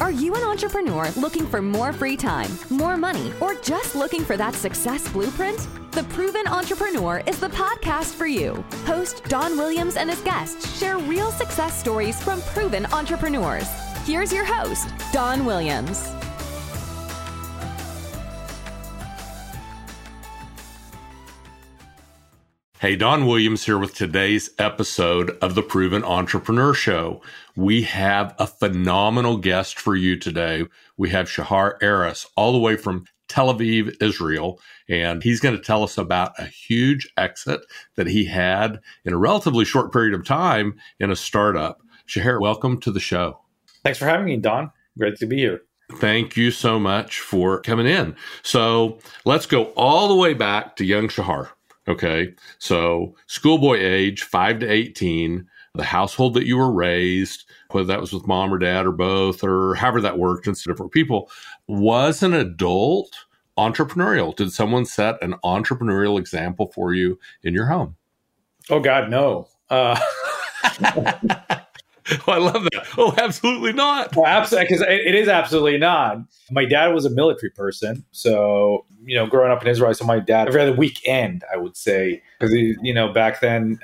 Are you an entrepreneur looking for more free time, more money, or just looking for that success blueprint? The Proven Entrepreneur is the podcast for you. Host Don Williams and his guests share real success stories from proven entrepreneurs. Here's your host, Don Williams. Hey, Don Williams here with today's episode of the Proven Entrepreneur Show. We have a phenomenal guest for you today. We have Shahar Aras, all the way from Tel Aviv, Israel, and he's going to tell us about a huge exit that he had in a relatively short period of time in a startup. Shahar, welcome to the show. Thanks for having me, Don. Great to be here. Thank you so much for coming in. So let's go all the way back to young Shahar. Okay, so schoolboy age, 5 to 18, the household that you were raised, whether that was with mom or dad or both, or however that worked, and different people, was an adult entrepreneurial? Did someone set an entrepreneurial example for you in your home? Oh, God, no. Oh, I love that. Oh, absolutely not. Well, absolutely, because it is absolutely not. My dad was a military person. So, growing up in Israel, I saw my dad every other weekend, I would say. Because, back then,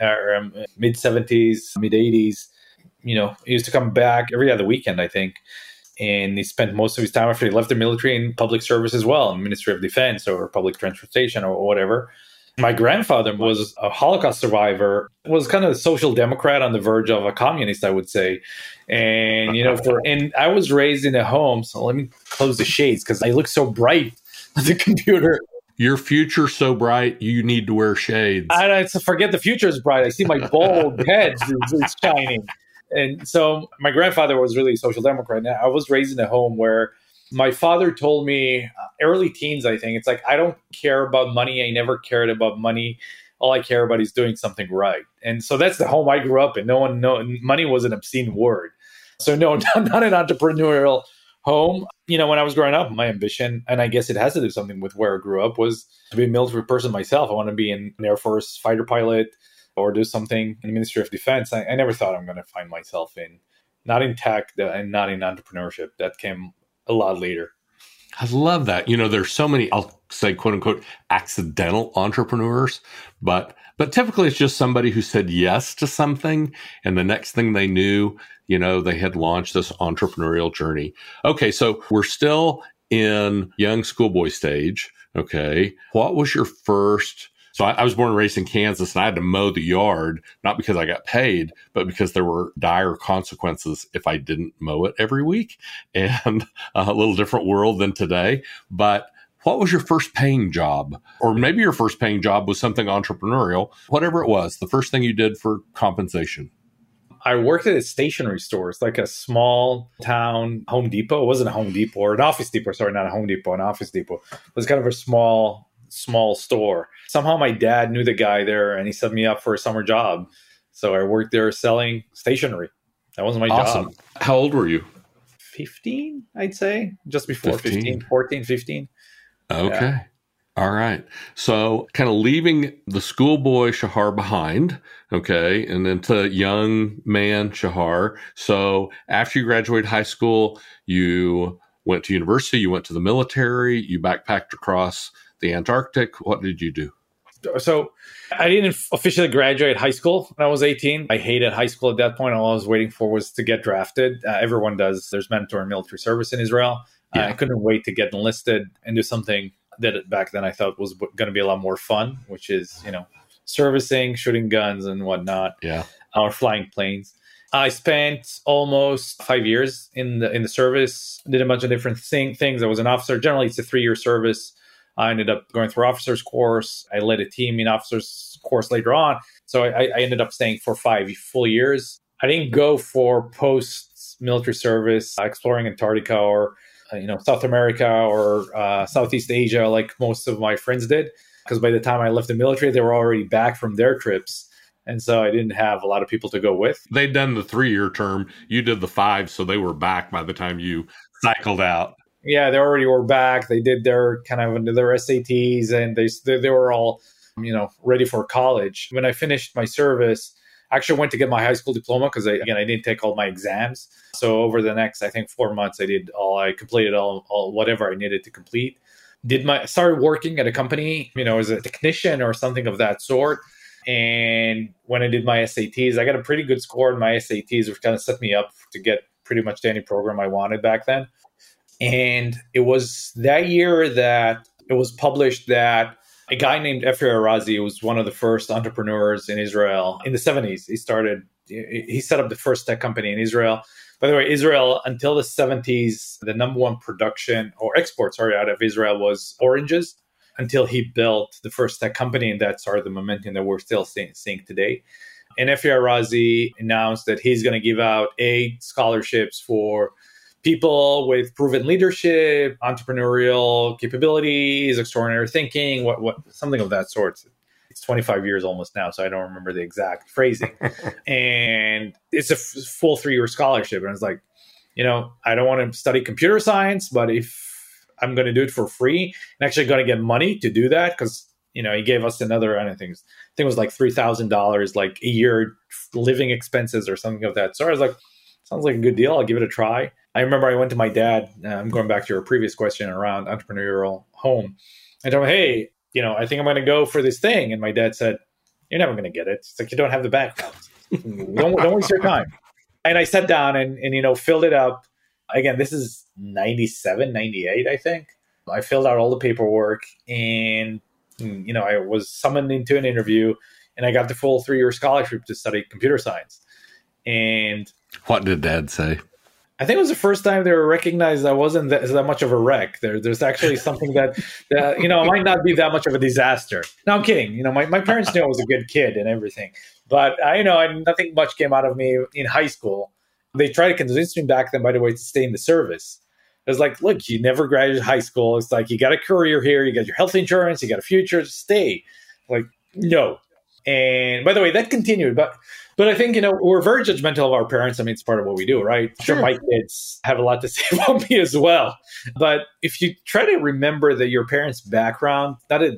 mid-70s, mid-80s, he used to come back every other weekend, I think. And he spent most of his time after he left the military in public service as well, in Ministry of Defense or public transportation or whatever. My grandfather was a Holocaust survivor, was kind of a social democrat on the verge of a communist, I would say. And, and I was raised in a home. So let me close the shades because I look so bright on the computer. Your future's so bright, you need to wear shades. I forget the future is bright. I see my bald head is shining. And so my grandfather was really a social democrat. Now, I was raised in a home where my father told me, early teens, I think, it's like, I don't care about money. I never cared about money. All I care about is doing something right. And so that's the home I grew up in. Money was an obscene word. So no, not an entrepreneurial home. When I was growing up, my ambition, and I guess it has to do something with where I grew up, was to be a military person myself. I want to be an Air Force fighter pilot or do something in the Ministry of Defense. I never thought I'm going to find myself not in tech and not in entrepreneurship. That came a lot later. I love that. There's so many, I'll say, quote unquote, accidental entrepreneurs, but typically it's just somebody who said yes to something. And the next thing they knew, they had launched this entrepreneurial journey. Okay. So we're still in young schoolboy stage. Okay. What was your first? So I was born and raised in Kansas, and I had to mow the yard, not because I got paid, but because there were dire consequences if I didn't mow it every week. And a little different world than today. But what was your first paying job? Or maybe your first paying job was something entrepreneurial, whatever it was, the first thing you did for compensation. I worked at a stationery store. It's like a small town Home Depot. It wasn't a Home Depot or an Office Depot. Sorry, not a Home Depot, an Office Depot. It was kind of a small store. Somehow my dad knew the guy there and he set me up for a summer job. So I worked there selling stationery. That was my job. How old were you? 15, I'd say. Just before 15, 14, 15. Okay. Yeah. All right. So kind of leaving the schoolboy Shahar behind, okay, and then to young man Shahar. So after you graduated high school, you went to university, you went to the military, you backpacked across the Antarctic. What did you do? So I didn't officially graduate high school when I was 18. I hated high school at that point. All I was waiting for was to get drafted. Everyone does. There's mandatory military service in Israel. Yeah. I couldn't wait to get enlisted and do something that back then I thought was going to be a lot more fun, which is, servicing, shooting guns and whatnot. Yeah. Or flying planes. I spent almost 5 years in the service, did a bunch of different things. I was an officer. Generally, it's a 3-year service. I ended up going through officer's course. I led a team in officer's course later on. So I ended up staying for 5 full years. I didn't go for post-military service, exploring Antarctica or South America or Southeast Asia like most of my friends did. Because by the time I left the military, they were already back from their trips. And so I didn't have a lot of people to go with. They'd done the 3-year term. You did the 5, so they were back by the time you cycled out. Yeah, they already were back. They did their their SATs and they were all, ready for college. When I finished my service, I actually went to get my high school diploma because I didn't take all my exams. So over the next, I think 4 months, I completed all whatever I needed to complete. Started working at a company, as a technician or something of that sort. And when I did my SATs, I got a pretty good score in my SATs, which kind of set me up to get pretty much to any program I wanted back then. And it was that year that it was published that a guy named Efi Arazi was one of the first entrepreneurs in Israel in the 70s. He set up the first tech company in Israel. By the way, Israel, until the 70s, the number one production or export, out of Israel was oranges, until he built the first tech company. And that started the momentum that we're still seeing today. And Efi Arazi announced that he's going to give out 8 scholarships for people with proven leadership, entrepreneurial capabilities, extraordinary thinking, what something of that sort. It's 25 years almost now, so I don't remember the exact phrasing. And it's a full 3-year scholarship. And I was like, I don't want to study computer science, but if I'm going to do it for free, I'm actually going to get money to do that because, he gave us another, I think it was like $3,000, like a year living expenses or something of that sort. I was like, sounds like a good deal. I'll give it a try. I remember I went to my dad. I'm going back to your previous question around entrepreneurial home. I told him, hey, I think I'm going to go for this thing. And my dad said, you're never going to get it. It's like, you don't have the background. don't waste your time. And I sat down and filled it up. Again, this is 97, 98, I think. I filled out all the paperwork and, I was summoned into an interview and I got the full 3-year scholarship to study computer science. And what did Dad say? I think it was the first time they were recognized I wasn't that much of a wreck. There's actually something that might not be that much of a disaster. No, I'm kidding. My parents knew I was a good kid and everything. But nothing much came out of me in high school. They tried to convince me back then, by the way, to stay in the service. It was like, look, you never graduated high school. It's like, you got a career here. You got your health insurance. You got a future. Just stay. Like, no. And by the way, that continued. But I think, we're very judgmental of our parents. I mean, it's part of what we do, right? Sure, my kids have a lot to say about me as well. But if you try to remember that your parents' background, I'm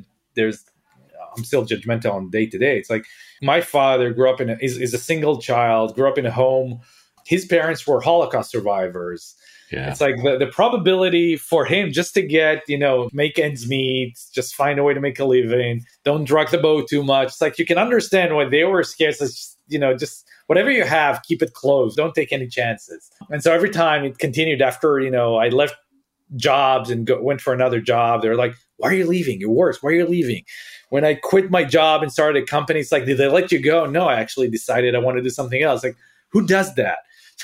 still judgmental on day to day. It's like my father grew up is a single child, grew up in a home. His parents were Holocaust survivors. Yeah. It's like the probability for him just to get, make ends meet, just find a way to make a living, don't drug the boat too much. It's like you can understand why they were scared. Just whatever you have, keep it close. Don't take any chances. And so every time it continued after, I left jobs and went for another job, they were like, why are you leaving? It works. Why are you leaving? When I quit my job and started a company, it's like, did they let you go? No, I actually decided I want to do something else. Like, who does that?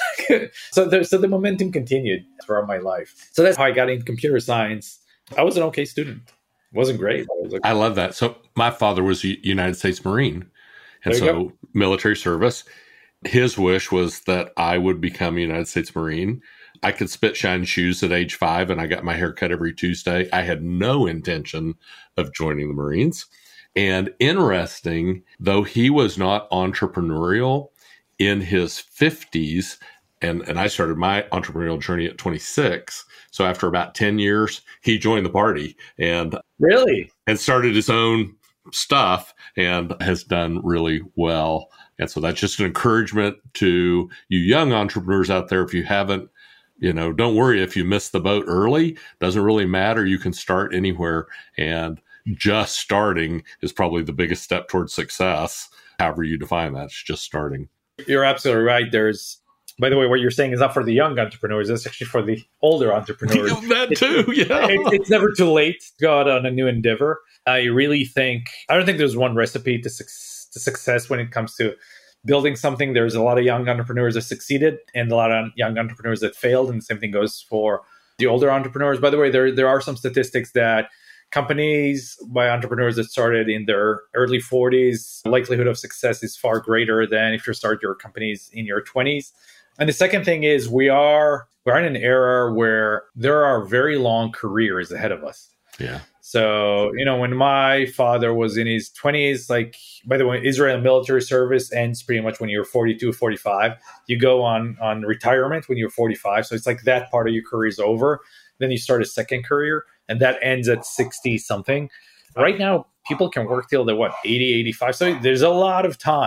So the momentum continued throughout my life. So that's how I got into computer science. I was an okay student. It wasn't great. I love that. So my father was a United States Marine. And so military service. His wish was that I would become a United States Marine. I could spit shine shoes at age 5 and I got my hair cut every Tuesday. I had no intention of joining the Marines. And interesting, though he was not entrepreneurial, in his 50s, and I started my entrepreneurial journey at 26. So after about 10 years, he joined the party and started his own stuff and has done really well. And so that's just an encouragement to you young entrepreneurs out there. If you haven't, don't worry if you miss the boat early. Doesn't really matter. You can start anywhere. And just starting is probably the biggest step towards success. However you define that, it's just starting. You're absolutely right. By the way, what you're saying is not for the young entrepreneurs. It's actually for the older entrepreneurs. That too, yeah. It's never too late to go out on a new endeavor. I don't think there's one recipe to success when it comes to building something. There's a lot of young entrepreneurs that succeeded and a lot of young entrepreneurs that failed. And the same thing goes for the older entrepreneurs. By the way, there are some statistics that companies by entrepreneurs that started in their early 40s, likelihood of success is far greater than if you start your companies in your 20s. And the second thing is we're in an era where there are very long careers ahead of us. Yeah. So, when my father was in his 20s, like, by the way, Israel military service ends pretty much when you're 42, 45. You go on retirement when you're 45. So it's like that part of your career is over. Then you start a second career and that ends at 60 something. Right now, people can work till they're 80, 85. So there's a lot of time.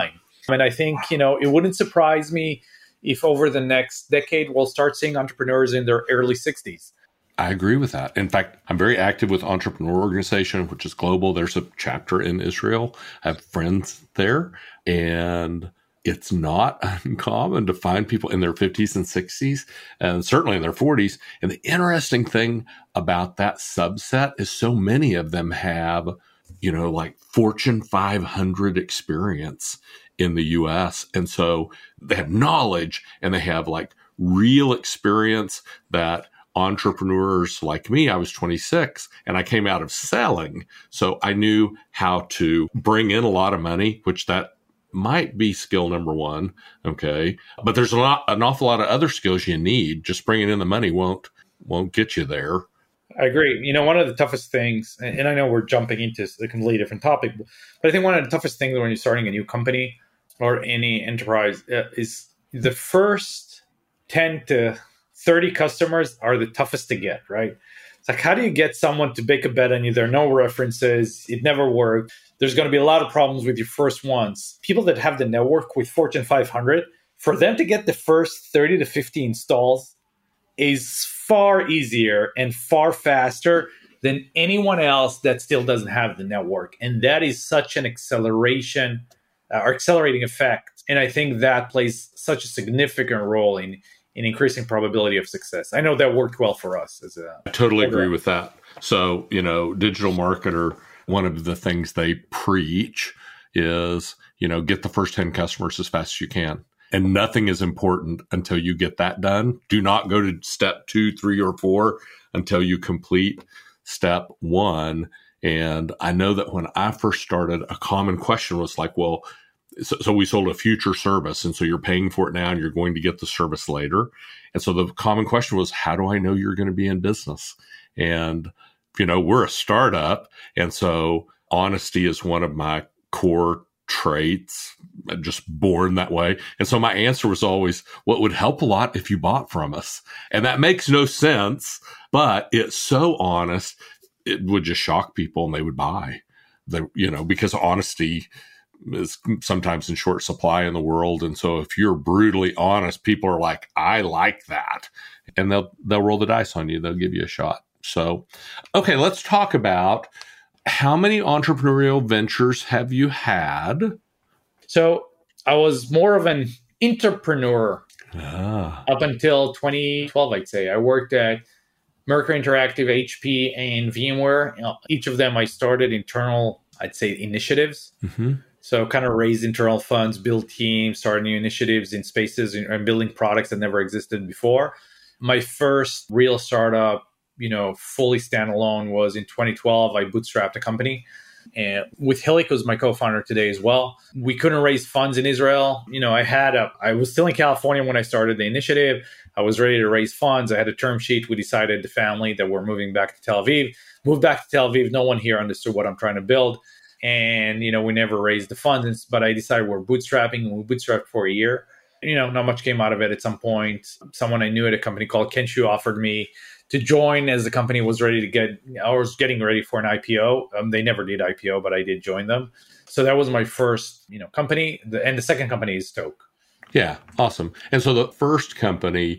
And I think, it wouldn't surprise me if over the next decade, we'll start seeing entrepreneurs in their early 60s. I agree with that. In fact, I'm very active with Entrepreneur Organization, which is global. There's a chapter in Israel. I have friends there, and it's not uncommon to find people in their 50s and 60s, and certainly in their 40s. And the interesting thing about that subset is so many of them have, like Fortune 500 experience in the US. And so they have knowledge and they have like real experience that entrepreneurs like me, I was 26 and I came out of selling. So I knew how to bring in a lot of money, which that might be skill number one. Okay. But there's an awful lot of other skills you need. Just bringing in the money won't get you there. I agree. One of the toughest things, and I know we're jumping into a completely different topic, but I think one of the toughest things when you're starting a new company or any enterprise is the first 10 to 30 customers are the toughest to get, right? It's like, how do you get someone to make a bet on you? There are no references. It never worked. There's going to be a lot of problems with your first ones. People that have the network with Fortune 500, for them to get the first 30 to 50 installs is far easier and far faster than anyone else that still doesn't have the network. And that is such an accelerating effect. And I think that plays such a significant role in increasing probability of success. I know that worked well for us. I totally agree with that. So, digital marketer, one of the things they preach is, get the first 10 customers as fast as you can. And nothing is important until you get that done. Do not go to step 2, 3, or 4 until you complete step 1. And I know that when I first started, a common question was like, well, so we sold a future service. And so you're paying for it now and you're going to get the service later. And so the common question was, how do I know you're going to be in business? And, we're a startup. And so honesty is one of my core traits, just born that way. And so my answer was always, well, it would help a lot if you bought from us. And that makes no sense, but it's so honest, it would just shock people and they would buy. Because honesty is sometimes in short supply in the world. And so if you're brutally honest, people are like, I like that. And they'll roll the dice on you. They'll give you a shot. So, okay, let's talk about how many entrepreneurial ventures have you had? So I was more of an entrepreneur up until 2012, I'd say. I worked at Mercury Interactive, HP, and VMware. Each of them I started internal, I'd say, initiatives. Mm-hmm. So kind of raise internal funds, build teams, start new initiatives in spaces and building products that never existed before. My first real startup, fully standalone was in 2012. I bootstrapped a company. And with Hilik, who's my co-founder today as well. We couldn't raise funds in Israel. I was still in California when I started the initiative. I was ready to raise funds. I had a term sheet. We decided, the family, that we're moving back to Tel Aviv. Moved back to Tel Aviv. No one here understood what I'm trying to build. And, we never raised the funds, but I decided we're bootstrapping, and we bootstrapped for a year. Not much came out of it. At some point, someone I knew at a company called Kenshu offered me to join as the company was getting ready for an IPO. They never did IPO, but I did join them. So that was my first, company. And the second company is Stoke. Yeah, awesome. And so the first company,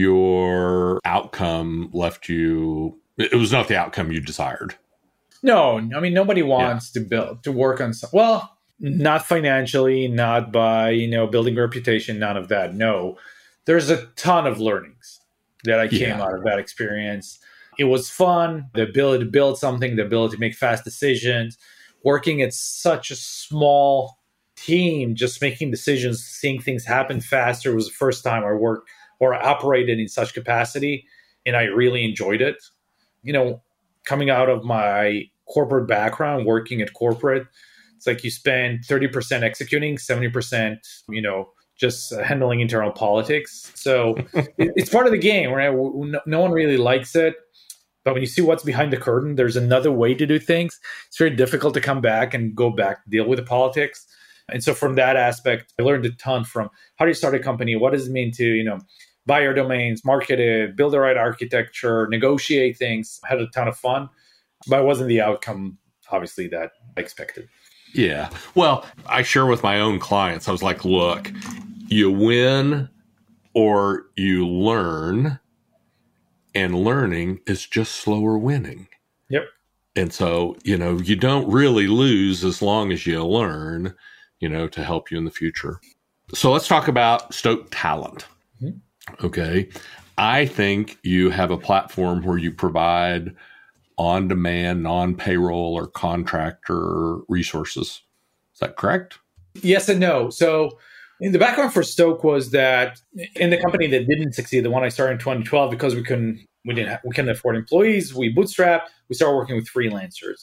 your outcome left you, it was not the outcome you desired. No, nobody wants to work on some, not financially, not by, building a reputation, none of that. No, there's a ton of learnings that I came out of that experience. It was fun, the ability to build something, the ability to make fast decisions, working at such a small team, just making decisions, seeing things happen faster was the first time I worked or operated in such capacity. And I really enjoyed it. Coming out of my corporate background, working at corporate, it's like you spend 30% executing, 70%, just handling internal politics. So it's part of the game, right? No one really likes it. But when you see what's behind the curtain, there's another way to do things. It's very difficult to come back and go back, deal with the politics. And so from that aspect, I learned a ton from how do you start a company? What does it mean to, buy your domains, market it, build the right architecture, negotiate things. I had a ton of fun, but it wasn't the outcome, obviously, that I expected. Yeah. Well, I share with my own clients. I was like, look, you win or you learn, and learning is just slower winning. Yep. And so, you don't really lose as long as you learn, to help you in the future. So let's talk about Stoke Talent. Mm-hmm. Okay. I think you have a platform where you provide on-demand, non-payroll or contractor resources. Is that correct? Yes and no. So the background for Stoke was that in the company that didn't succeed, the one I started in 2012, because we couldn't afford employees, we bootstrapped, we started working with freelancers.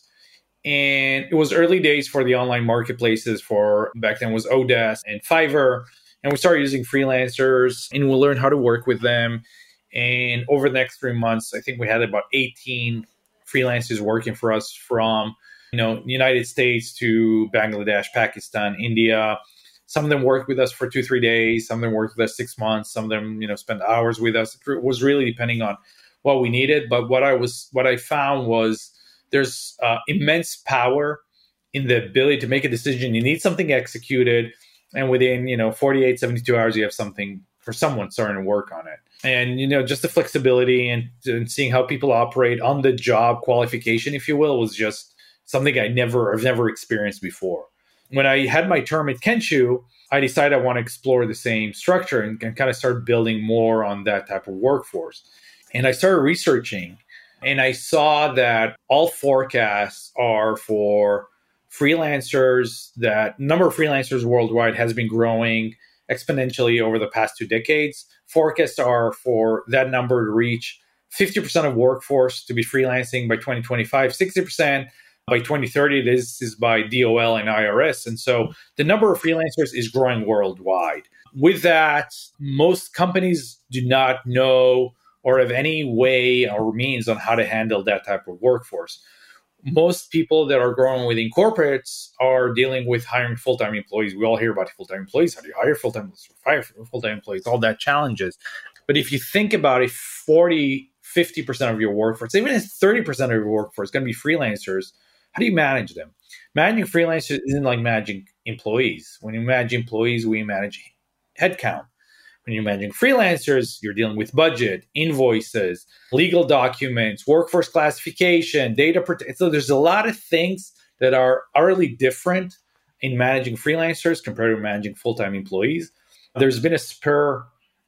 And it was early days for the online marketplaces. For back then was Odesk and Fiverr. And we started using freelancers and we learned how to work with them. And over the next 3 months, I think we had about 18 freelancers working for us from, United States to Bangladesh, Pakistan, India. Some of them worked with us for 2-3 days. Some of them worked with us 6 months. Some of them, spent hours with us. It was really depending on what we needed. But what I found was there's immense power in the ability to make a decision. You need something executed, and within 48, 72 hours, you have something for someone starting to work on it. And just the flexibility and seeing how people operate on the job qualification, if you will, was just something I've never experienced before. When I had my term at Kensho, I decided I want to explore the same structure and kind of start building more on that type of workforce. And I started researching, and I saw that all forecasts are for freelancers. That number of freelancers worldwide has been growing exponentially over the past 2 decades. Forecasts are for that number to reach 50% of workforce to be freelancing by 2025, 60% by 2030. This is by DOL and IRS. And so the number of freelancers is growing worldwide. With that, most companies do not know or have any way or means on how to handle that type of workforce. Most people that are growing within corporates are dealing with hiring full-time employees. We all hear about full-time employees. How do you hire full-time employees? Fire full-time employees, all that challenges. But if you think about it, 40, 50% of your workforce, even if 30% of your workforce is going to be freelancers, how do you manage them? Managing freelancers isn't like managing employees. When you manage employees, we manage headcount. When you're managing freelancers, you're dealing with budget, invoices, legal documents, workforce classification, data protection. So there's a lot of things that are utterly different in managing freelancers compared to managing full-time employees. There's been a spur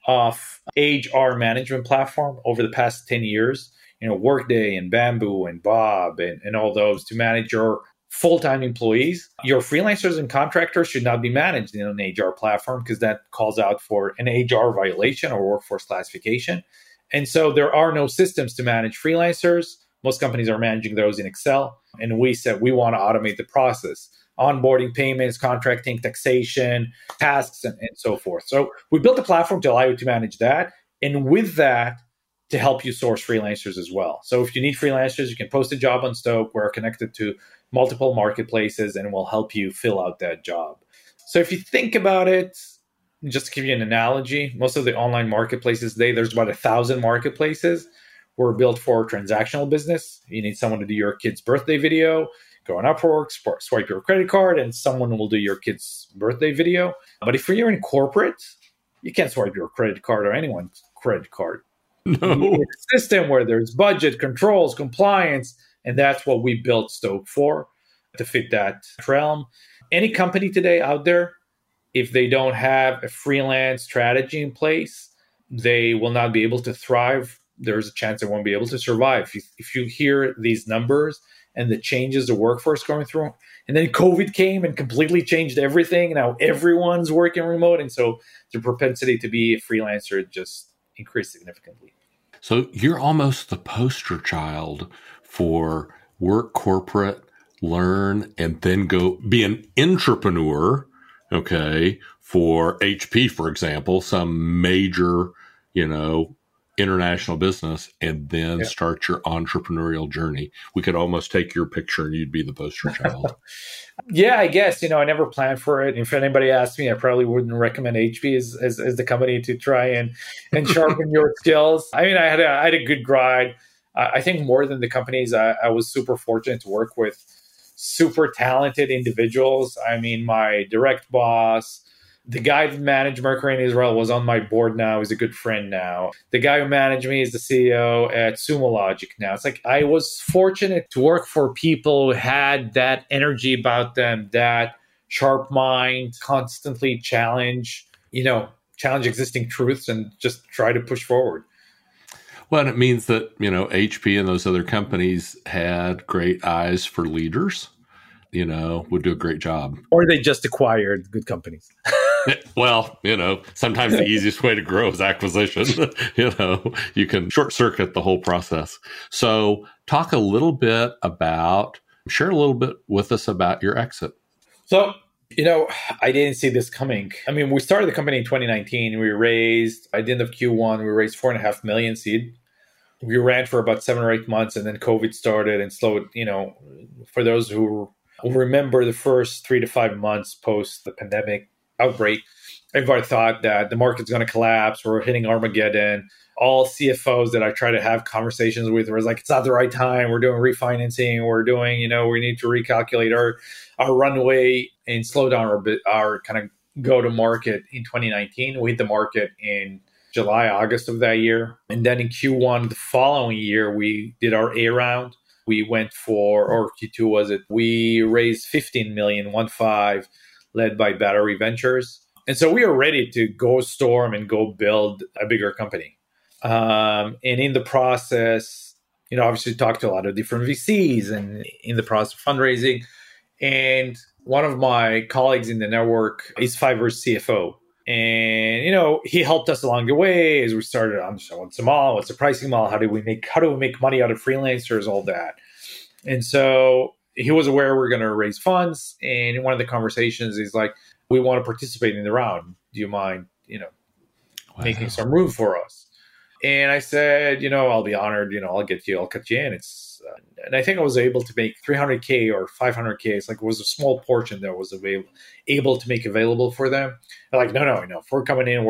of HR management platform over the past 10 years, Workday and Bamboo and Bob and all those to manage your full-time employees. Your freelancers and contractors should not be managed in an HR platform because that calls out for an HR violation or workforce classification. And so there are no systems to manage freelancers. Most companies are managing those in Excel. And we said we want to automate the process. Onboarding, payments, contracting, taxation, tasks, and so forth. So we built a platform to allow you to manage that. And with that, to help you source freelancers as well. So if you need freelancers, you can post a job on Stoke. We're connected to multiple marketplaces and we'll help you fill out that job. So if you think about it, just to give you an analogy, most of the online marketplaces today, there's about 1,000 marketplaces were built for transactional business. You need someone to do your kid's birthday video, go on Upwork, swipe your credit card, and someone will do your kid's birthday video. But if you're in corporate, you can't swipe your credit card or anyone's credit card. No. You need a system where there's budget, controls, compliance, and that's what we built Stoke for, to fit that realm. Any company today out there, if they don't have a freelance strategy in place, they will not be able to thrive. There's a chance they won't be able to survive. If you hear these numbers and the changes the workforce going through, and then COVID came and completely changed everything. Now everyone's working remote. And so the propensity to be a freelancer just increased significantly. So you're almost the poster child for work corporate, learn, and then go be an entrepreneur, okay, for HP, for example, some major, international business, and then start your entrepreneurial journey. We could almost take your picture and you'd be the poster child. Yeah, I guess, I never planned for it. If anybody asked me, I probably wouldn't recommend HP as the company to try and sharpen your skills. I mean, I had a good ride. I think more than the companies, I was super fortunate to work with super talented individuals. I mean, my direct boss, the guy that managed Mercury in Israel was on my board now. He's a good friend now. The guy who managed me is the CEO at Sumo Logic now. It's like I was fortunate to work for people who had that energy about them, that sharp mind, constantly challenge existing truths and just try to push forward. Well, and it means that, HP and those other companies had great eyes for leaders, would do a great job. Or they just acquired good companies. Well, sometimes the easiest way to grow is acquisition. You can short circuit the whole process. So share a little bit with us about your exit. So, I didn't see this coming. I mean, we started the company in 2019. We raised, at the end of Q1, we raised 4.5 million seed. We ran for about 7 or 8 months, and then COVID started and slowed, for those who remember the first 3 to 5 months post the pandemic outbreak, everybody thought that the market's going to collapse. We're hitting Armageddon. All CFOs that I try to have conversations with were like, it's not the right time. We're doing refinancing. We're doing, we need to recalculate our runway and slow down our kind of go to market in 2019. We hit the market in July, August of that year. And then in Q1, the following year, we did our A round. We went or Q2 was it? We raised 15 million, 1.5, led by Battery Ventures. And so we were ready to go storm and go build a bigger company. And in the process, obviously talked to a lot of different VCs and in the process of fundraising. And one of my colleagues in the network is Fiverr's CFO. And, he helped us along the way as we started on what's the model, what's the pricing model, how do we make money out of freelancers, all that. And so he was aware we're going to raise funds. And in one of the conversations, he's like, we want to participate in the round. Do you mind, making some room for us? And I said, I'll be honored, I'll cut you in. And I think I was able to make 300K or 500K. It's like it was a small portion that was able to make available for them. They're like, no. If we're coming in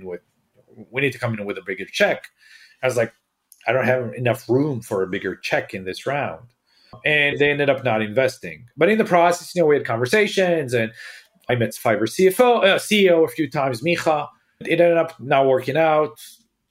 we need to come in with a bigger check. I was like, I don't have enough room for a bigger check in this round. And they ended up not investing. But in the process, we had conversations and I met Fiverr CEO a few times, Micha. It ended up not working out.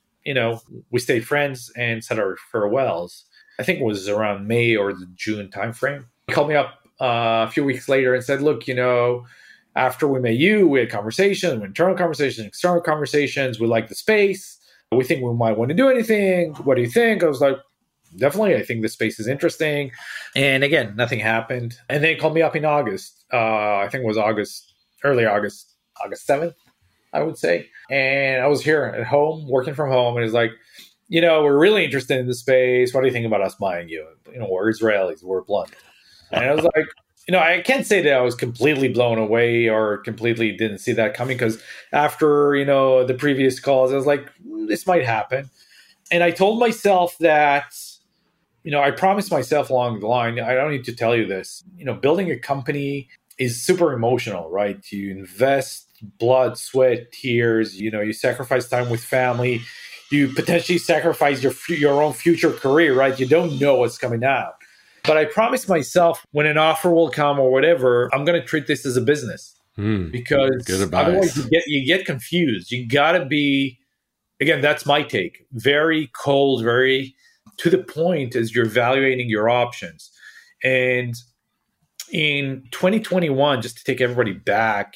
We stayed friends and said our farewells. I think it was around May or the June timeframe. He called me up a few weeks later and said, look, after we met you, we had conversations, internal conversations, external conversations. We like the space. We think we might want to do anything. What do you think? I was like, definitely. I think the space is interesting. And again, nothing happened. And then he called me up in August. I think it was early August 7th, I would say. And I was here at home, working from home. And he's like, we're really interested in the space. What do you think about us buying you? We're Israelis. We're blunt. And I was like, I can't say that I was completely blown away or completely didn't see that coming because after, the previous calls, I was like, this might happen. And I told myself that, I promised myself along the line, I don't need to tell you this, building a company is super emotional, right? You invest blood, sweat, tears, you sacrifice time with family. You potentially sacrifice your own future career, right? You don't know what's coming out. But I promised myself when an offer will come or whatever, I'm going to treat this as a business because otherwise you get confused. You got to be, again, that's my take, very cold, very to the point as you're evaluating your options. And in 2021, just to take everybody back,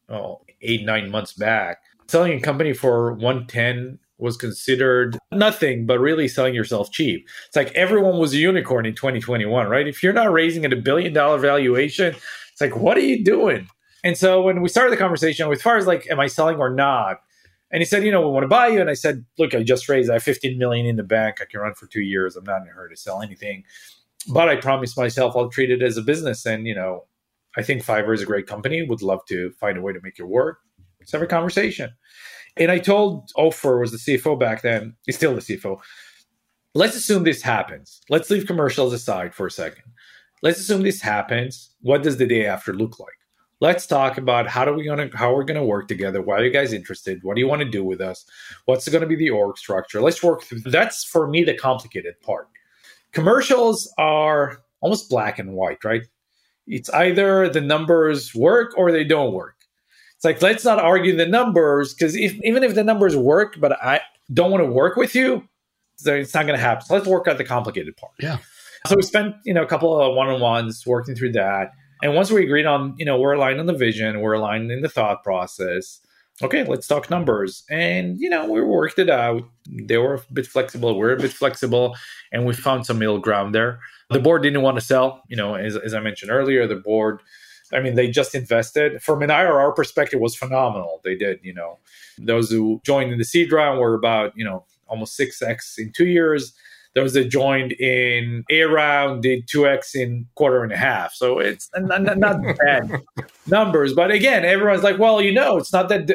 8-9 months back, selling a company for 110 was considered nothing but really selling yourself cheap. It's like everyone was a unicorn in 2021, right? If you're not raising at $1 billion valuation, it's like, what are you doing? And so when we started the conversation, as far as like, am I selling or not? And he said, we want to buy you. And I said, look, I just raised, I have 15 million in the bank. I can run for 2 years. I'm not in a hurry to sell anything. But I promised myself I'll treat it as a business. And, I think Fiverr is a great company. Would love to find a way to make it work. Let's have a conversation. And I told Ofer, was the CFO back then, he's still the CFO, let's assume this happens. Let's leave commercials aside for a second. Let's assume this happens. What does the day after look like? Let's talk about how we're going to work together. Why are you guys interested? What do you want to do with us? What's going to be the org structure? Let's work through. That's, for me, the complicated part. Commercials are almost black and white, right? It's either the numbers work or they don't work. It's like, let's not argue the numbers, because even if the numbers work, but I don't want to work with you, so it's not going to happen. So let's work out the complicated part. Yeah. So we spent, a couple of one-on-ones working through that. And once we agreed on, we're aligned on the vision, we're aligned in the thought process. Okay, let's talk numbers. And, we worked it out. They were a bit flexible. We're a bit flexible. And we found some middle ground there. The board didn't want to sell. As I mentioned earlier, the board, they just invested. From an IRR perspective, it was phenomenal. They did, those who joined in the seed round were about, almost 6x in 2 years. Those that joined in A round did 2x in quarter and a half. So it's not bad numbers. But again, everyone's like, well, it's not that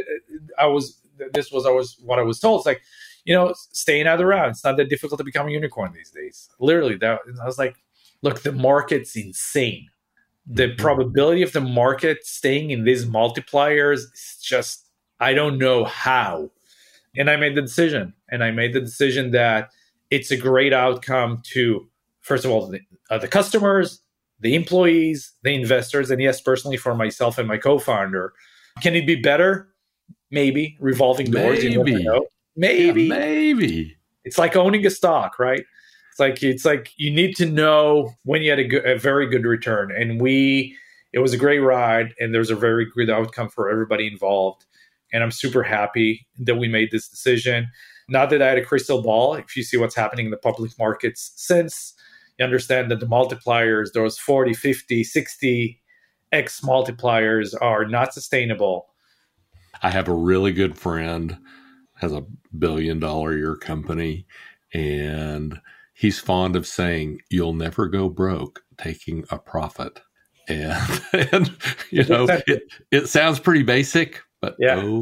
what I was told. It's like, staying out of the round. It's not that difficult to become a unicorn these days. Literally, I was like, look, the market's insane. The probability of the market staying in these multipliers is just, I don't know how. And I made the decision. And I made the decision that it's a great outcome to, first of all, the customers, the employees, the investors, and yes, personally for myself and my co-founder. Can it be better? Maybe. Revolving doors. Maybe. Yeah, maybe. It's like owning a stock, right? It's like you need to know when you had a very good return. And it was a great ride, and there's a very good outcome for everybody involved. And I'm super happy that we made this decision. Not that I had a crystal ball. If you see what's happening in the public markets since, you understand that the multipliers, those 40, 50, 60x multipliers are not sustainable. I have a really good friend, has a $1 billion a year company, and he's fond of saying, you'll never go broke taking a profit. And it sounds pretty basic, but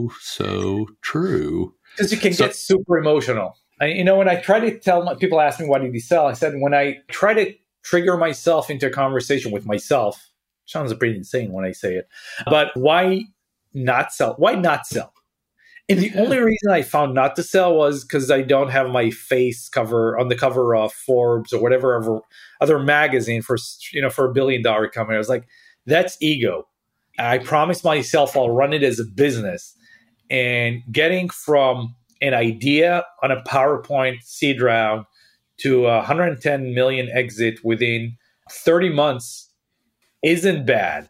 so true. Because you can get super emotional. When I try to tell people ask me, why did you sell? I said, when I try to trigger myself into a conversation with myself, sounds pretty insane when I say it, but why not sell? Why not sell? And the only reason I found not to sell was because I don't have my face on the cover of Forbes or whatever other magazine for $1 billion company. I was like, that's ego. I promised myself I'll run it as a business. And getting from an idea on a PowerPoint seed round to 110 million exit within 30 months isn't bad.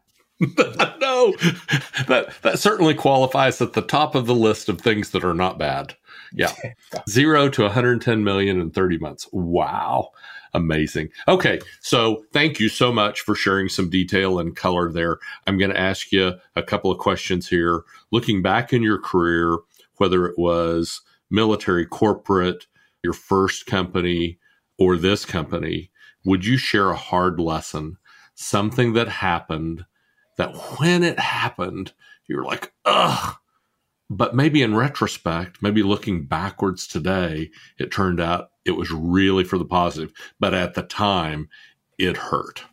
No, that certainly qualifies at the top of the list of things that are not bad. Yeah. 0 to 110 million in 30 months. Wow. Amazing. Okay. So thank you so much for sharing some detail and color there. I'm going to ask you a couple of questions here. Looking back in your career, whether it was military, corporate, your first company, or this company, would you share a hard lesson, something that happened that when it happened, you were like, ugh, but maybe in retrospect, maybe looking backwards today, it turned out it was really for the positive. But at the time, it hurt.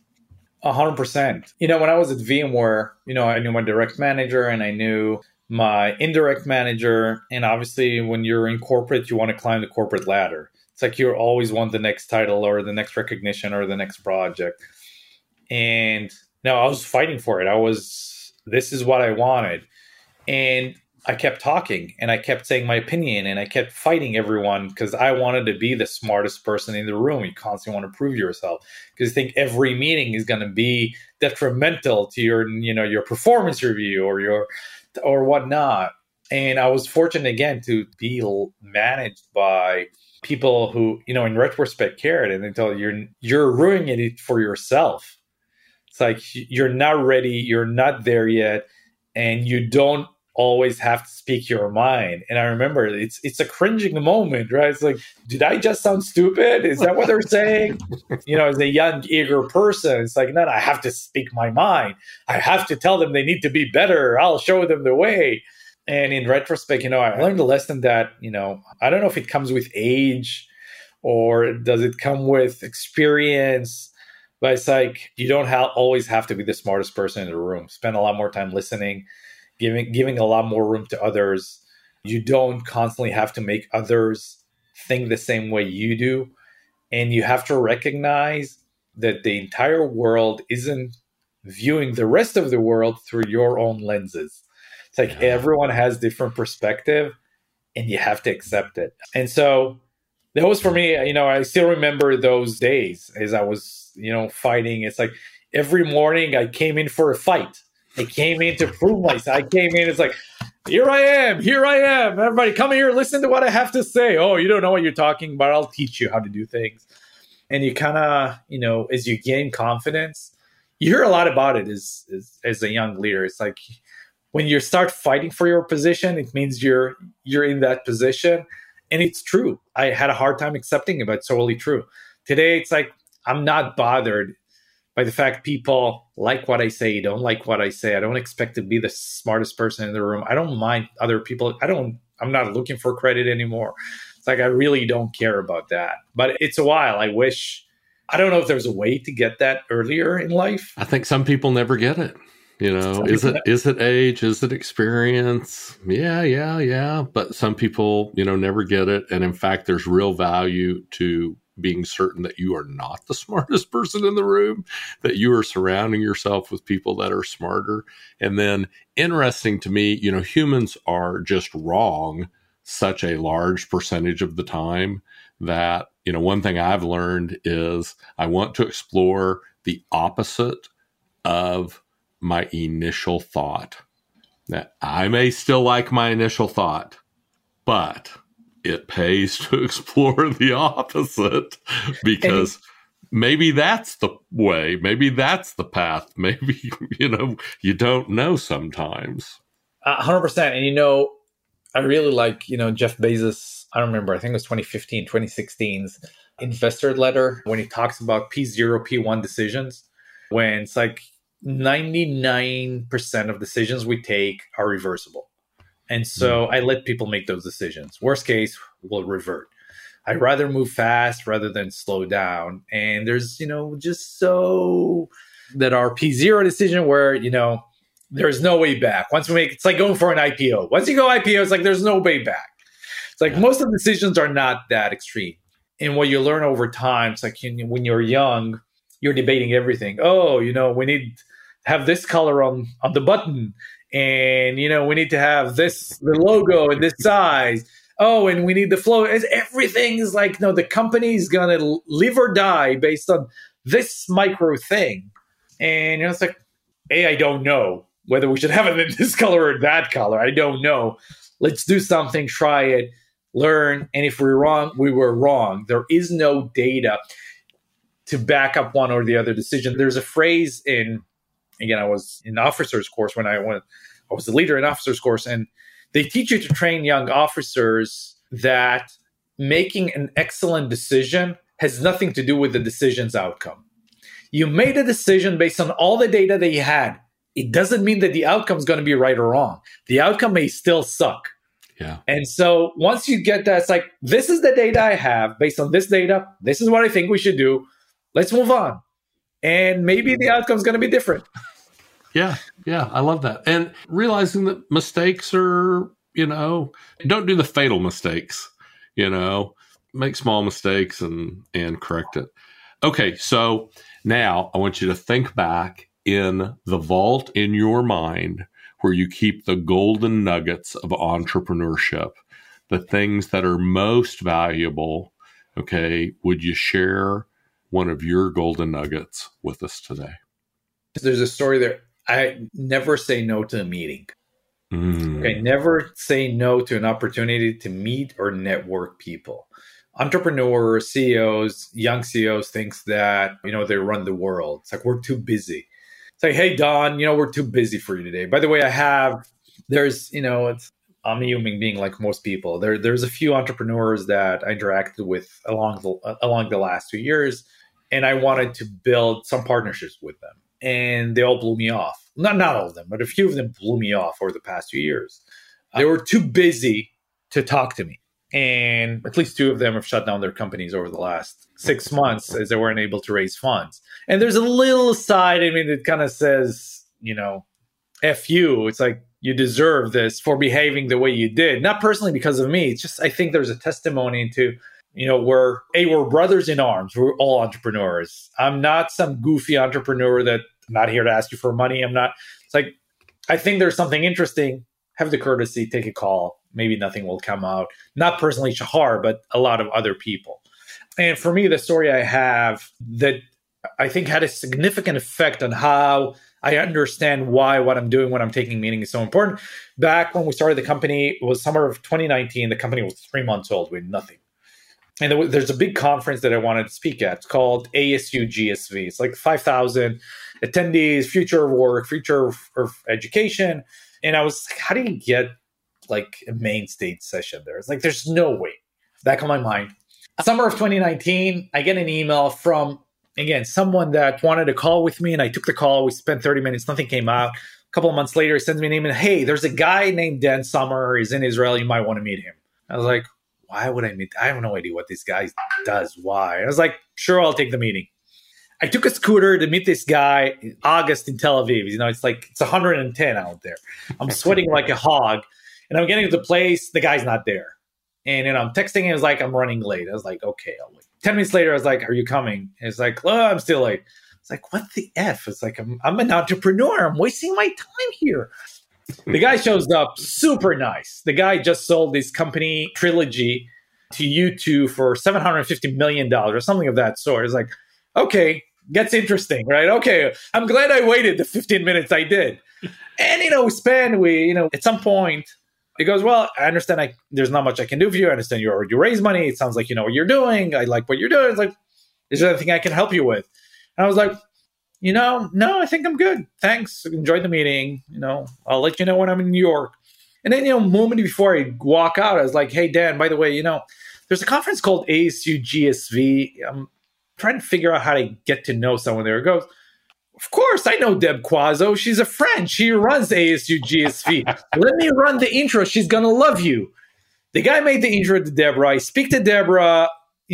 100%. When I was at VMware, I knew my direct manager and I knew my indirect manager. And obviously, when you're in corporate, you want to climb the corporate ladder. It's like you always want the next title or the next recognition or the next project. And no, I was fighting for it. This is what I wanted. And I kept talking and I kept saying my opinion and I kept fighting everyone because I wanted to be the smartest person in the room. You constantly want to prove yourself because you think every meeting is going to be detrimental to your performance review or whatnot. And I was fortunate again to be managed by people who, in retrospect cared, and they tell you're ruining it for yourself. It's like you're not ready, you're not there yet, and you don't always have to speak your mind. And I remember it's a cringing moment, right? It's like, did I just sound stupid? Is that what they're saying? As a young, eager person, it's like, no, I have to speak my mind. I have to tell them they need to be better. I'll show them the way. And in retrospect, I learned a lesson that, I don't know if it comes with age or does it come with experience, but it's like, you don't always have to be the smartest person in the room. Spend a lot more time listening, giving a lot more room to others. You don't constantly have to make others think the same way you do. And you have to recognize that the entire world isn't viewing the rest of the world through your own lenses. It's like everyone has different perspective and you have to accept it. And so that was for me, I still remember those days as I was, fighting. It's like every morning I came in for a fight. I came in to prove myself. I came in, it's like, here I am. Everybody come here, listen to what I have to say. Oh, you don't know what you're talking about. I'll teach you how to do things. And you kind of, as you gain confidence, you hear a lot about it as a young leader. It's like when you start fighting for your position, it means you're in that position. And it's true. I had a hard time accepting it, but it's totally true. Today, it's like I'm not bothered by the fact people like what I say, don't like what I say. I don't expect to be the smartest person in the room. I don't mind other people. I'm not looking for credit anymore. It's like I really don't care about that. But it's a while. I don't know if there's a way to get that earlier in life. I think some people never get it. Is it age? Is it experience? Yeah. But some people, never get it. And in fact, there's real value to being certain that you are not the smartest person in the room, that you are surrounding yourself with people that are smarter. And then interesting to me, humans are just wrong such a large percentage of the time that, one thing I've learned is I want to explore the opposite of my initial thought. Now, I may still like my initial thought, but it pays to explore the opposite because maybe that's the way, maybe that's the path, maybe, you don't know sometimes. 100%. And, I really like, Jeff Bezos, I don't remember, I think it was 2015, 2016's investor letter when he talks about P0, P1 decisions, when it's like 99% of decisions we take are reversible. And so I let people make those decisions. Worst case, we'll revert. I'd rather move fast rather than slow down. And there's, just so that our P0 decision where, there's no way back. Once we make, it's like going for an IPO. Once you go IPO, it's like there's no way back. It's like most of the decisions are not that extreme. And what you learn over time, it's like when you're young, you're debating everything. Oh, we need to have this color on the button. And, we need to have the logo in this size. Oh, and we need the flow. Everything is like, no, the company is going to live or die based on this micro thing. And it's like, I don't know whether we should have it in this color or that color. I don't know. Let's do something, try it, learn. And if we're wrong, we were wrong. There is no data to back up one or the other decision. There's a phrase again, I was in officers course when I was the leader in officers course, and they teach you to train young officers that making an excellent decision has nothing to do with the decision's outcome. You made a decision based on all the data that you had. It doesn't mean that the outcome is going to be right or wrong. The outcome may still suck. Yeah. And so once you get that, it's like, this is the data I have. Based on this data, this is what I think we should do. Let's move on. And maybe the outcome is going to be different. Yeah, I love that. And realizing that mistakes are, don't do the fatal mistakes, make small mistakes and correct it. Okay, so now I want you to think back in the vault in your mind where you keep the golden nuggets of entrepreneurship, the things that are most valuable. Okay, would you share one of your golden nuggets with us today? There's a story there. I never say no to a meeting. Okay, never say no to an opportunity to meet or network people. Entrepreneurs, CEOs, young CEOs thinks that, they run the world. It's like, we're too busy. It's like, hey, Don, we're too busy for you today. By the way, I'm a human being like most people. There's a few entrepreneurs that I interacted with along the last 2 years, and I wanted to build some partnerships with them. And they all blew me off. Not all of them, but a few of them blew me off over the past 2 years. They were too busy to talk to me. And at least 2 of them have shut down their companies over the last 6 months as they weren't able to raise funds. And there's a little side, it kind of says, F you. It's like, you deserve this for behaving the way you did. Not personally because of me. It's just, I think there's a testimony to, we're brothers in arms. We're all entrepreneurs. I'm not some goofy entrepreneur that not here to ask you for money. It's like, I think there's something interesting. Have the courtesy, take a call. Maybe nothing will come out. Not personally Shahar, but a lot of other people. And for me, the story I have that I think had a significant effect on how I understand why what I'm doing when I'm taking meeting is so important. Back when we started the company, it was summer of 2019. The company was 3 months old with nothing. And there's a big conference that I wanted to speak at. It's called ASU GSV. It's like 5,000 attendees, future of work, future of education. And I was like, how do you get like a main stage session there? It's like, there's no way. Back on my mind. Summer of 2019, I get an email from, again, someone that wanted a call with me, and I took the call. We spent 30 minutes. Nothing came out. A couple of months later, he sends me an email. Hey, there's a guy named Dan Summer. He's in Israel. You might want to meet him. I was like, why would I meet? I have no idea what this guy does. Why? I was like, sure, I'll take the meeting. I took a scooter to meet this guy in August in Tel Aviv. You know, it's 110 out there. I'm sweating like a hog. And I'm getting to the place. The guy's not there. And I'm texting him. It's like, I'm running late. I was like, okay, I'll wait. 10 minutes later, I was like, are you coming? And it's like, oh, I'm still late. It's like, what the F? It's like, I'm an entrepreneur. I'm wasting my time here. The guy shows up, super nice. The guy just sold this company, Trilogy, to U2 for $750 million or something of that sort. It's like, okay, gets interesting, right? Okay, I'm glad I waited the 15 minutes I did. And, at some point, he goes, well, I understand there's not much I can do for you. I understand you already raised money. It sounds like you know what you're doing. I like what you're doing. It's like, is there anything I can help you with? And I was like, no, I think I'm good. Thanks. Enjoyed the meeting. I'll let you know when I'm in New York. And then, a moment before I walk out, I was like, hey, Dan, by the way, there's a conference called ASU GSV. I'm trying to figure out how to get to know someone there. It goes, of course, I know Deb Quazzo. She's a friend. She runs ASU GSV. Let me run the intro. She's going to love you. The guy made the intro to Deborah. I speak to Deborah.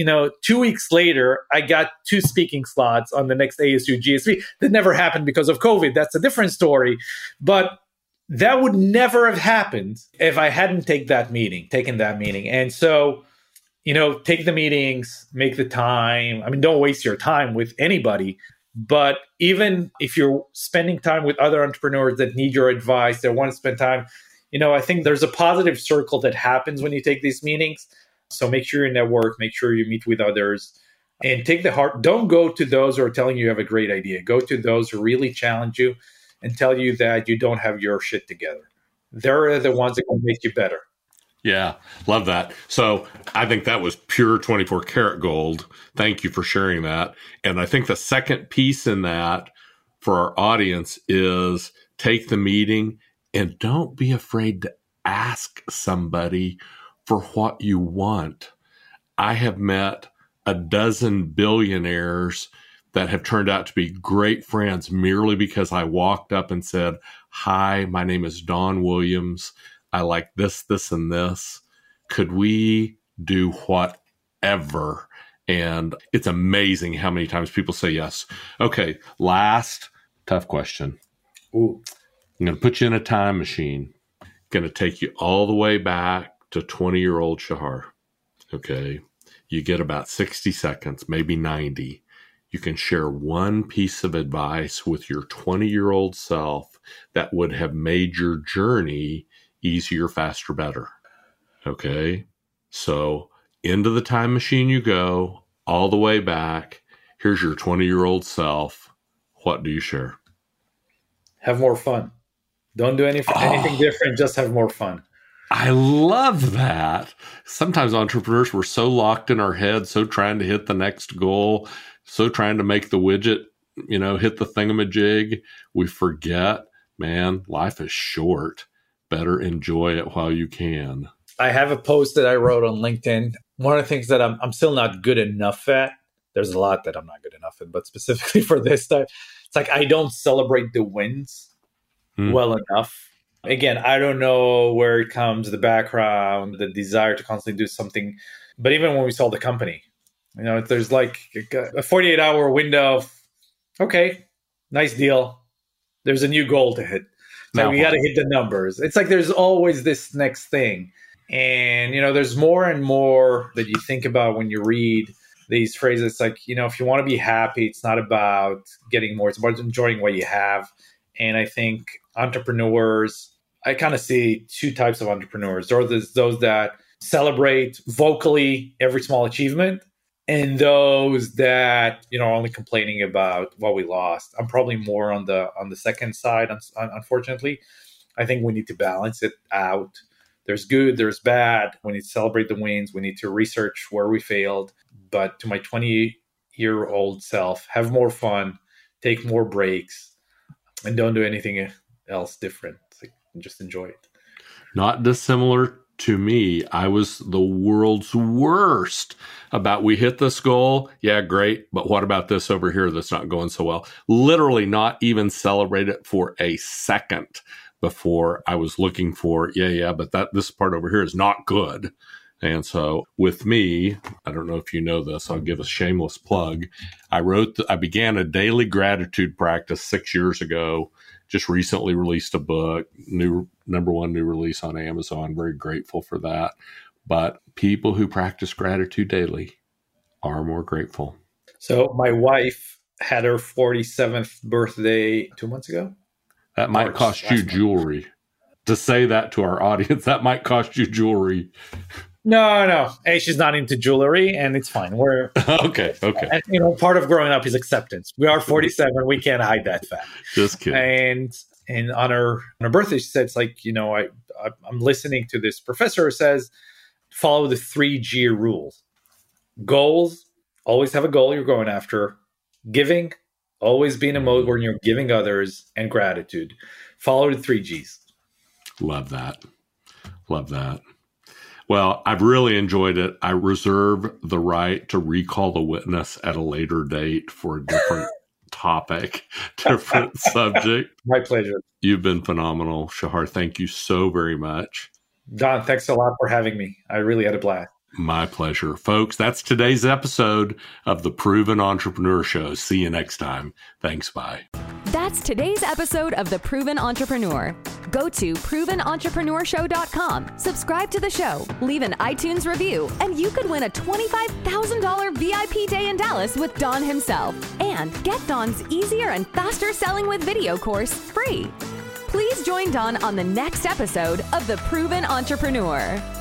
2 weeks later, I got 2 speaking slots on the next ASU GSV. That never happened because of COVID. That's a different story. But that would never have happened if I hadn't taken that meeting. And so, take the meetings, make the time. I mean, don't waste your time with anybody. But even if you're spending time with other entrepreneurs that need your advice, that want to spend time, I think there's a positive circle that happens when you take these meetings. So make sure you network, make sure you meet with others, and take the heart. Don't go to those who are telling you have a great idea. Go to those who really challenge you and tell you that you don't have your shit together. They're the ones that can make you better. Yeah, love that. So I think that was pure 24 karat gold. Thank you for sharing that. And I think the second piece in that for our audience is take the meeting and don't be afraid to ask somebody for what you want. I have met a dozen billionaires that have turned out to be great friends merely because I walked up and said, hi, my name is Don Williams. I like this, this, and this. Could we do whatever? And it's amazing how many times people say yes. Okay, last tough question. Ooh. I'm going to put you in a time machine. Going to take you all the way back to 20-year-old Shahar. Okay, you get about 60 seconds, maybe 90. You can share one piece of advice with your 20-year-old self that would have made your journey easier, faster, better. Okay, so into the time machine you go, all the way back. Here's your 20-year-old self. What do you share? Have more fun. Don't do anything different. Just have more fun. I love that. Sometimes entrepreneurs, we're so locked in our head, so trying to hit the next goal, so trying to make the widget, hit the thingamajig. We forget, man, life is short. Better enjoy it while you can. I have a post that I wrote on LinkedIn. One of the things that I'm still not good enough at, there's a lot that I'm not good enough at, but specifically for this type, it's like I don't celebrate the wins well enough. Again, I don't know where it comes, the background, the desire to constantly do something. But even when we sold the company, there's like a 48-hour window. Okay, nice deal. There's a new goal to hit. So we got to hit the numbers. It's like there's always this next thing. And, there's more and more that you think about when you read these phrases like, if you want to be happy, it's not about getting more, it's about enjoying what you have. And I think entrepreneurs, I kind of see two types of entrepreneurs. There are those that celebrate vocally every small achievement, and those that are only complaining about what we lost. I'm probably more on the second side, unfortunately. I think we need to balance it out. There's good, there's bad. We need to celebrate the wins. We need to research where we failed. But to my 20-year-old self, have more fun, take more breaks, and don't do anything else different. Just enjoy it. Not dissimilar to me. I was the world's worst about, we hit this goal. Yeah, great. But what about this over here that's not going so well? Literally not even celebrate it for a second before I was looking for, but this part over here is not good. And so with me, I don't know if you know this, I'll give a shameless plug. I began a daily gratitude practice 6 years ago. Just recently released a book, number one new release on Amazon. Very grateful for that. But people who practice gratitude daily are more grateful. So my wife had her 47th birthday 2 months ago. That might cost you jewelry. To say that to our audience, that might cost you jewelry. No. Hey, she's not into jewelry, and it's fine. We're okay. And, part of growing up is acceptance. We are 47. We can't hide that fact. Just kidding. And on her birthday, she said, I'm listening to this professor who says, follow the 3G rules. Goals, always have a goal you're going after. Giving, always be in a mode where you're giving others, and gratitude. Follow the 3Gs. Love that. Well, I've really enjoyed it. I reserve the right to recall the witness at a later date for a different topic, different subject. My pleasure. You've been phenomenal, Shahar. Thank you so very much. Don, thanks a lot for having me. I really had a blast. My pleasure. Folks, that's today's episode of the Proven Entrepreneur Show. See you next time. Thanks. Bye. That's today's episode of The Proven Entrepreneur. Go to ProvenEntrepreneurshow.com, subscribe to the show, leave an iTunes review, and you could win a $25,000 VIP day in Dallas with Don himself. And get Don's easier and faster selling with video course free. Please join Don on the next episode of The Proven Entrepreneur.